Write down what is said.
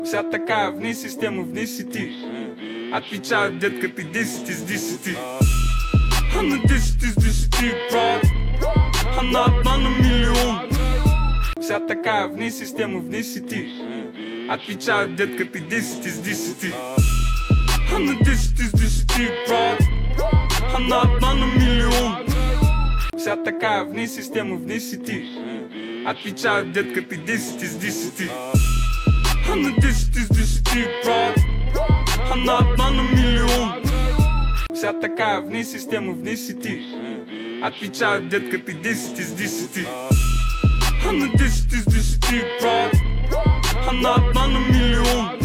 Вся така, вни система, вни си ти. Отвечаю, детка, ты 10 из 10. Она 10 из 10, брат. Она одна на миллион. Вся така, вни система, вни си ти. Отвечаю, детка, ты 10 из 10. Она 10 из 10, брат. Она одна на миллион. Вся така, вни система, вни си ти. Отвечаю, детка, ты 10 из 10. Она 10 из 10, брат. Она одна на миллион. Вся така, вни система, вни си ти. Отвечаю, детка, ты 10 из 10. Она 10 из 10, брат. Она одна на миллион.